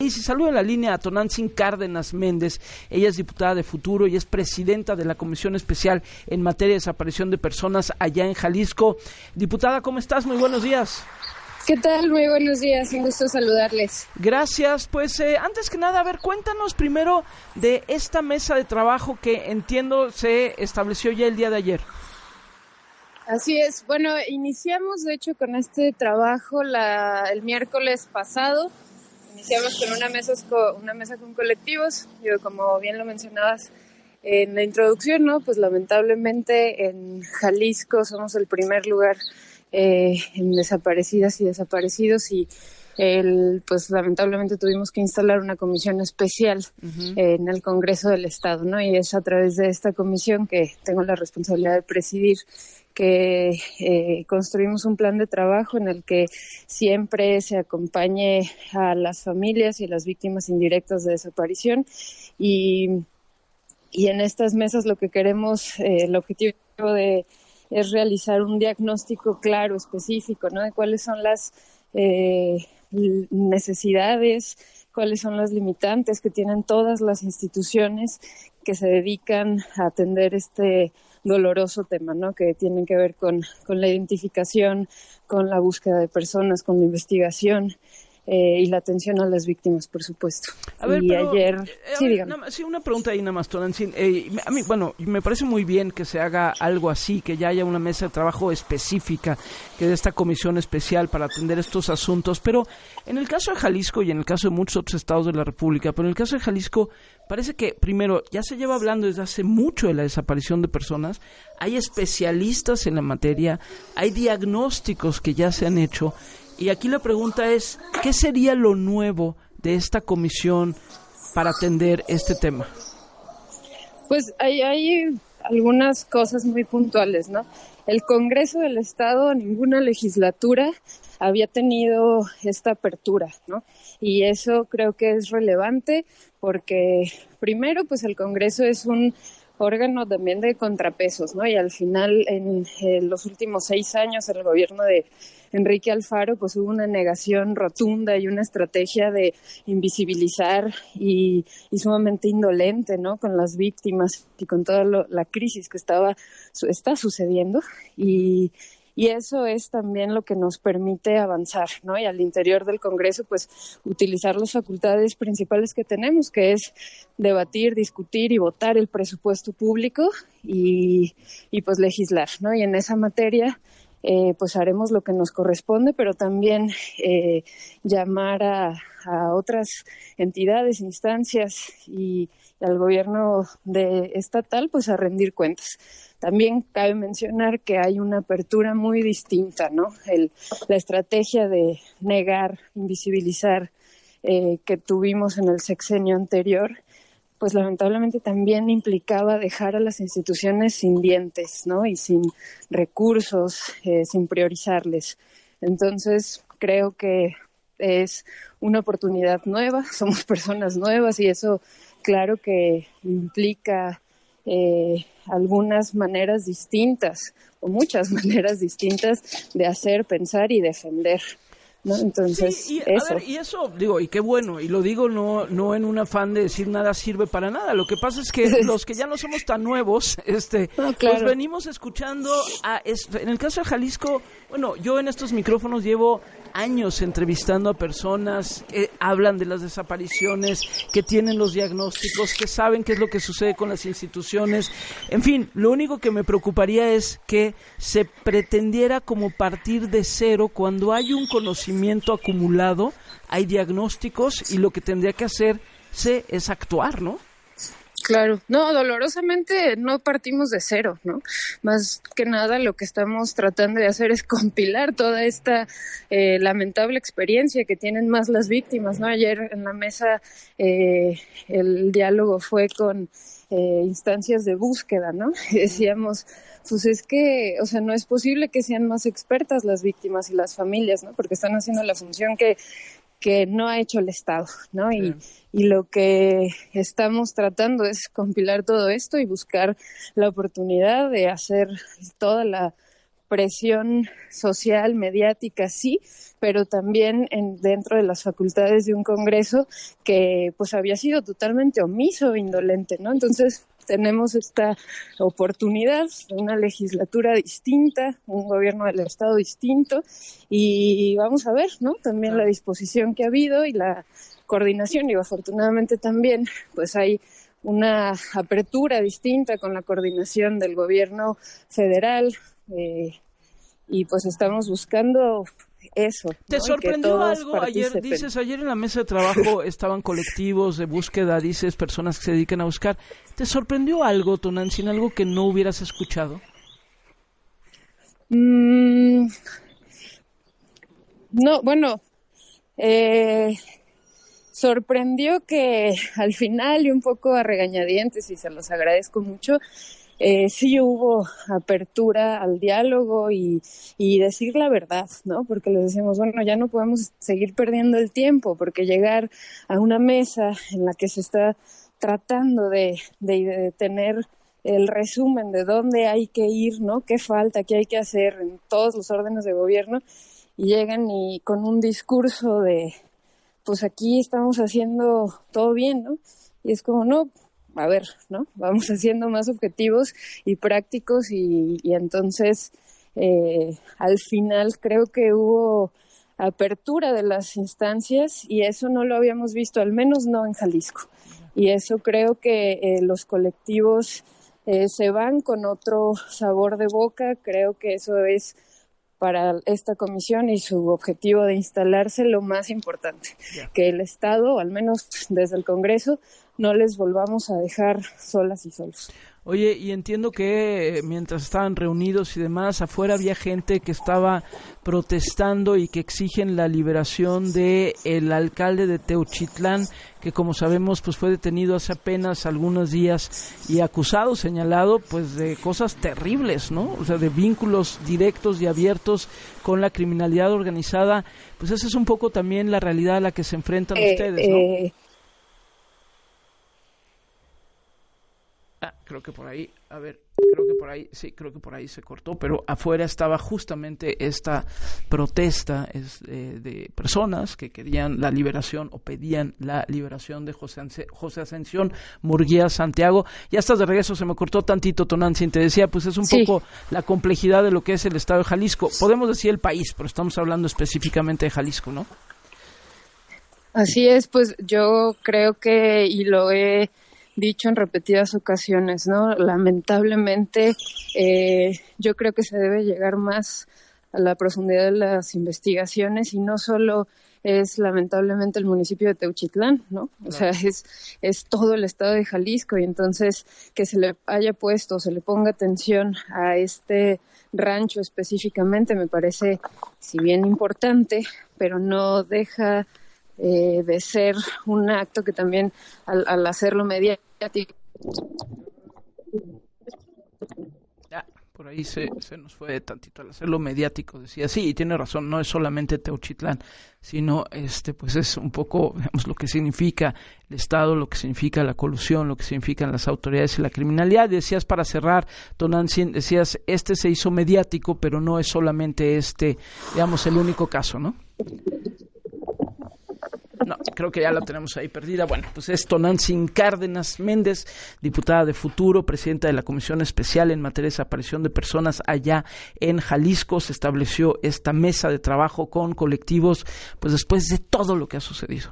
país. Y saludo en la línea a Tonantzin Cárdenas Méndez. Ella es diputada de Futuro y es presidenta de la Comisión Especial en materia de desaparición de personas allá en Jalisco. Diputada, ¿cómo estás? Muy buenos días. ¿Qué tal? Muy buenos días, un gusto saludarles. Gracias. Pues antes que nada, a ver, cuéntanos primero de esta mesa de trabajo que entiendo se estableció ya el día de ayer. Así es. Bueno, iniciamos de hecho con este trabajo el miércoles pasado. Iniciamos con una mesa con colectivos. Como bien lo mencionabas en la introducción, ¿no? Pues lamentablemente en Jalisco somos el primer lugar en desaparecidas y desaparecidos y pues lamentablemente tuvimos que instalar una comisión especial en el Congreso del Estado, ¿no? Y es a través de esta comisión que tengo la responsabilidad de presidir que construimos un plan de trabajo en el que siempre se acompañe a las familias y a las víctimas indirectas de desaparición y en estas mesas lo que queremos, el objetivo es realizar un diagnóstico claro, específico, ¿no? De cuáles son las necesidades, cuáles son las limitantes que tienen todas las instituciones que se dedican a atender este doloroso tema, ¿no? Que tienen que ver con la identificación, con la búsqueda de personas, con la investigación y la atención a las víctimas, por supuesto. A ver, y pero, ayer... Sí, una pregunta ahí nada más, Tonantzin. A mí, me parece muy bien que se haga algo así, que ya haya una mesa de trabajo específica, que de esta comisión especial para atender estos asuntos, pero en el caso de Jalisco y en el caso de muchos otros estados de la República, pero en el caso de Jalisco parece que, primero, ya se lleva hablando desde hace mucho de la desaparición de personas, hay especialistas en la materia, hay diagnósticos que ya se han hecho. Y aquí la pregunta es, ¿qué sería lo nuevo de esta comisión para atender este tema? Pues hay algunas cosas muy puntuales, ¿no? El Congreso del Estado, ninguna legislatura había tenido esta apertura, ¿no? Y eso creo que es relevante porque, primero, pues el Congreso es un órgano también de contrapesos, ¿no? Y al final, en los últimos 6 años, el gobierno de Enrique Alfaro, pues hubo una negación rotunda y una estrategia de invisibilizar y sumamente indolente, ¿no? Con las víctimas y con toda la crisis que está sucediendo y eso es también lo que nos permite avanzar, ¿no? Y al interior del Congreso, pues, utilizar las facultades principales que tenemos, que es debatir, discutir y votar el presupuesto público y pues legislar, ¿no? Y en esa materia, pues haremos lo que nos corresponde, pero también llamar a otras entidades, instancias y al gobierno estatal, pues a rendir cuentas. También cabe mencionar que hay una apertura muy distinta, ¿no? La estrategia de negar, invisibilizar que tuvimos en el sexenio anterior, pues lamentablemente también implicaba dejar a las instituciones sin dientes, ¿no? Y sin recursos, sin priorizarles. Entonces, creo que es una oportunidad nueva, somos personas nuevas y eso, claro que implica algunas maneras distintas o muchas maneras distintas de hacer, pensar y defender, ¿no? Entonces, sí, y eso, digo, y qué bueno, y lo digo no en un afán de decir nada sirve para nada, lo que pasa es que los que ya no somos tan nuevos, claro, pues venimos escuchando, en el caso de Jalisco, bueno, yo en estos micrófonos llevo años entrevistando a personas que hablan de las desapariciones, que tienen los diagnósticos, que saben qué es lo que sucede con las instituciones. En fin, lo único que me preocuparía es que se pretendiera como partir de cero cuando hay un conocimiento acumulado, hay diagnósticos y lo que tendría que hacerse es actuar, ¿no? Claro, no, dolorosamente no partimos de cero, ¿no? Más que nada lo que estamos tratando de hacer es compilar toda esta lamentable experiencia que tienen más las víctimas, ¿no? Ayer en la mesa el diálogo fue con instancias de búsqueda, ¿no? Y decíamos, pues es que, o sea, no es posible que sean más expertas las víctimas y las familias, ¿no? Porque están haciendo la función que no ha hecho el Estado, ¿no? Sí. Y lo que estamos tratando es compilar todo esto y buscar la oportunidad de hacer toda la presión social, mediática, sí, pero también dentro de las facultades de un Congreso que pues había sido totalmente omiso e indolente, ¿no? Entonces tenemos esta oportunidad de una legislatura distinta, un gobierno del Estado distinto, y vamos a ver, ¿no? También la disposición que ha habido y la coordinación, y afortunadamente también pues hay una apertura distinta con la coordinación del gobierno federal, y pues estamos buscando eso. ¿Te sorprendió algo ayer? Dices, ayer en la mesa de trabajo estaban colectivos de búsqueda, dices, personas que se dedican a buscar. ¿Te sorprendió algo, Tonantzin, algo que no hubieras escuchado? No, bueno, sorprendió que al final, y un poco a regañadientes, y se los agradezco mucho, sí hubo apertura al diálogo y decir la verdad, ¿no? Porque les decíamos, bueno, ya no podemos seguir perdiendo el tiempo, porque llegar a una mesa en la que se está tratando de tener el resumen de dónde hay que ir, ¿no? Qué falta, qué hay que hacer en todos los órdenes de gobierno, y llegan y con un discurso de, pues aquí estamos haciendo todo bien, ¿no? Y es como, no, a ver, ¿no? Vamos haciendo más objetivos y prácticos y entonces al final creo que hubo apertura de las instancias y eso no lo habíamos visto, al menos no en Jalisco. Y eso creo que los colectivos se van con otro sabor de boca. Creo que eso es para esta comisión y su objetivo de instalarse lo más importante, que el Estado, al menos desde el Congreso, no les volvamos a dejar solas y solos. Oye, y entiendo que mientras estaban reunidos y demás, afuera había gente que estaba protestando y que exigen la liberación de el alcalde de Teuchitlán, que como sabemos pues fue detenido hace apenas algunos días y acusado, señalado pues de cosas terribles, ¿no? O sea, de vínculos directos y abiertos con la criminalidad organizada. Pues esa es un poco también la realidad a la que se enfrentan ustedes, ¿no? Creo que por ahí, creo que por ahí se cortó, pero afuera estaba justamente esta protesta de personas que querían la liberación o pedían la liberación de José Ascensión Murguía Santiago. Ya estás de regreso, se me cortó tantito, Tonantzin, te decía, pues es un poco la complejidad de lo que es el estado de Jalisco. Podemos decir el país, pero estamos hablando específicamente de Jalisco, ¿no? Así es, pues yo creo que, y lo he dicho en repetidas ocasiones, ¿no? Lamentablemente, yo creo que se debe llegar más a la profundidad de las investigaciones y no solo es lamentablemente el municipio de Teuchitlán, ¿no? O sea, es todo el estado de Jalisco y entonces que se le haya puesto, se le ponga atención a este rancho específicamente me parece, si bien importante, pero no deja de ser un acto que también al hacerlo mediático. Por ahí se nos fue tantito al hacerlo mediático, decía, sí, y tiene razón, no es solamente Teuchitlán, sino pues es un poco, digamos, lo que significa el Estado, lo que significa la colusión, lo que significan las autoridades y la criminalidad. Decías, para cerrar, Tonantzin, decías, se hizo mediático, pero no es solamente digamos, el único caso, ¿no? No, creo que ya la tenemos ahí perdida. Bueno, pues es Tonantzin Cárdenas Méndez, diputada de Futuro, presidenta de la Comisión Especial en materia de desaparición de personas allá en Jalisco. Se estableció esta mesa de trabajo con colectivos, pues después de todo lo que ha sucedido.